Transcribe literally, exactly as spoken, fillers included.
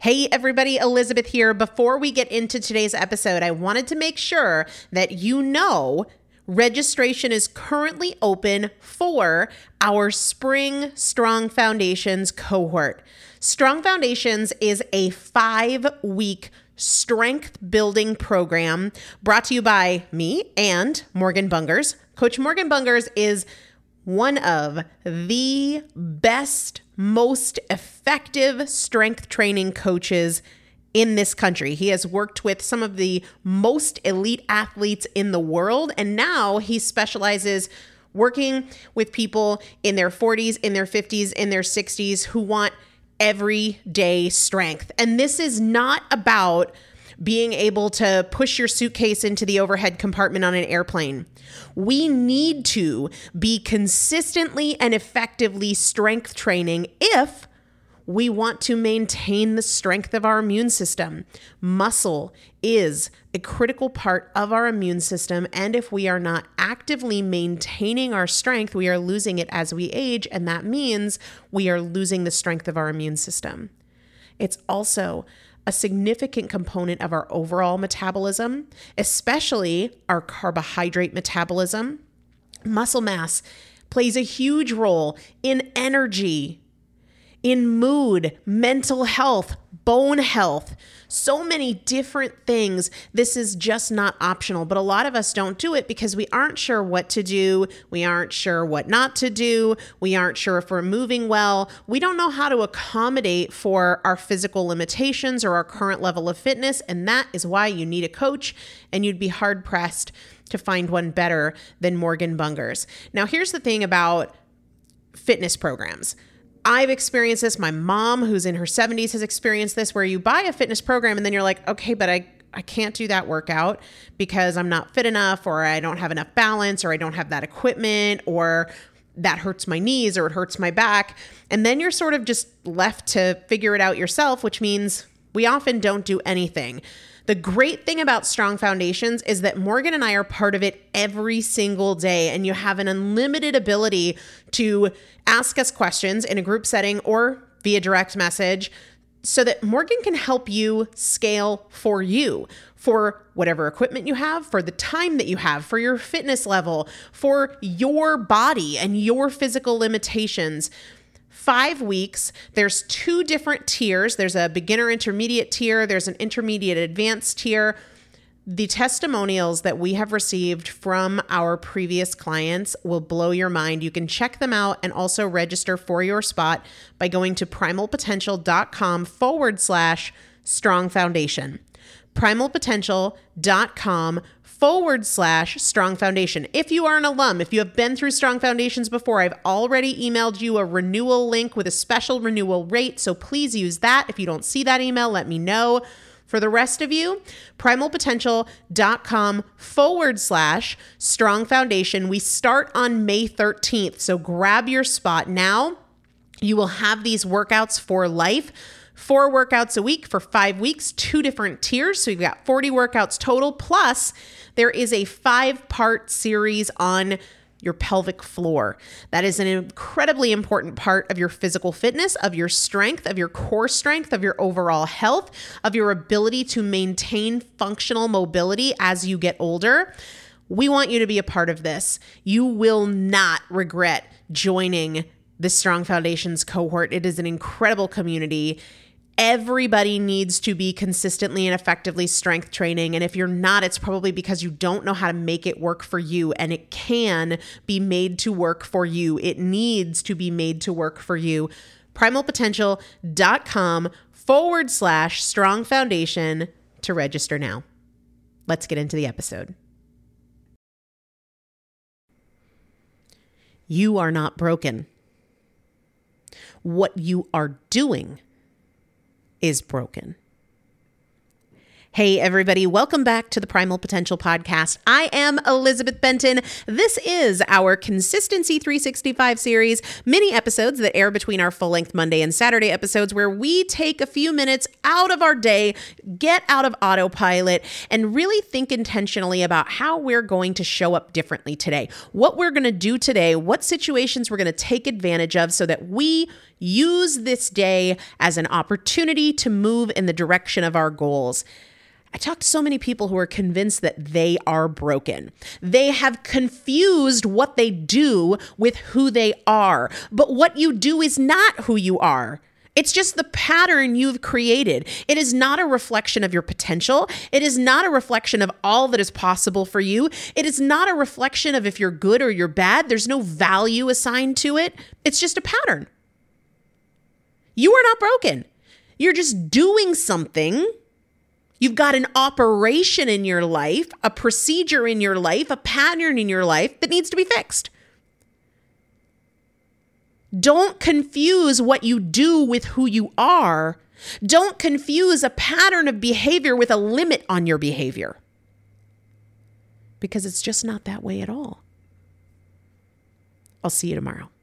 Hey everybody, Elizabeth here. Before we get into today's episode, I wanted to make sure that you know registration is currently open for our Spring Strong Foundations cohort. Strong Foundations is a five-week strength building program brought to you by me and Morgan Bungers. Coach Morgan Bungers is one of the best, most effective strength training coaches in this country. He has worked with some of the most elite athletes in the world, and now he specializes working with people in their forties, in their fifties, in their sixties who want everyday strength. And this is not about being able to push your suitcase into the overhead compartment on an airplane. We need to be consistently and effectively strength training if we want to maintain the strength of our immune system. Muscle is a critical part of our immune system, and if we are not actively maintaining our strength, we are losing it as we age, and that means we are losing the strength of our immune system. It's also a significant component of our overall metabolism, especially our carbohydrate metabolism. Muscle mass plays a huge role in energy, in mood, mental health, bone health, so many different things. This is just not optional, but a lot of us don't do it because we aren't sure what to do. We aren't sure what not to do. We aren't sure if we're moving well. We don't know how to accommodate for our physical limitations or our current level of fitness, and that is why you need a coach, and you'd be hard-pressed to find one better than Morgan Bungers. Now, here's the thing about fitness programs. I've experienced this. My mom, who's in her seventies, has experienced this, where you buy a fitness program and then you're like, okay, but I, I can't do that workout because I'm not fit enough, or I don't have enough balance, or I don't have that equipment, or that hurts my knees, or it hurts my back. And then you're sort of just left to figure it out yourself, which means we often don't do anything. The great thing about Strong Foundations is that Morgan and I are part of it every single day, and you have an unlimited ability to ask us questions in a group setting or via direct message so that Morgan can help you scale for you, for whatever equipment you have, for the time that you have, for your fitness level, for your body and your physical limitations. Five weeks, there's two different tiers. There's a beginner intermediate tier. There's an intermediate advanced tier. The testimonials that we have received from our previous clients will blow your mind. You can check them out and also register for your spot by going to primalpotential.com forward slash strong foundation. primalpotential.com forward slash strong foundation. If you are an alum, if you have been through Strong Foundations before, I've already emailed you a renewal link with a special renewal rate. So please use that. If you don't see that email, let me know. For the rest of you, primalpotential.com forward slash strong foundation. We start on May thirteenth. So grab your spot now. You will have these workouts for life. Four workouts a week for five weeks, two different tiers. So you've got forty workouts total. Plus, there is a five-part series on your pelvic floor. That is an incredibly important part of your physical fitness, of your strength, of your core strength, of your overall health, of your ability to maintain functional mobility as you get older. We want you to be a part of this. You will not regret joining the Strong Foundations cohort. It is an incredible community. Everybody needs to be consistently and effectively strength training. And if you're not, it's probably because you don't know how to make it work for you. And it can be made to work for you. It needs to be made to work for you. primalpotential.com forward slash strong foundation to register now. Let's get into the episode. You are not broken. What you are doing is broken. Hey, everybody. Welcome back to the Primal Potential Podcast. I am Elizabeth Benton. This is our Consistency three sixty-five series, mini episodes that air between our full-length Monday and Saturday episodes, where we take a few minutes out of our day, get out of autopilot, and really think intentionally about how we're going to show up differently today, what we're going to do today, what situations we're going to take advantage of so that we, use this day as an opportunity to move in the direction of our goals. I talk to so many people who are convinced that they are broken. They have confused what they do with who they are. But what you do is not who you are. It's just the pattern you've created. It is not a reflection of your potential. It is not a reflection of all that is possible for you. It is not a reflection of if you're good or you're bad. There's no value assigned to it. It's just a pattern. You are not broken. You're just doing something. You've got an operation in your life, a procedure in your life, a pattern in your life that needs to be fixed. Don't confuse what you do with who you are. Don't confuse a pattern of behavior with a limit on your behavior. Because it's just not that way at all. I'll see you tomorrow.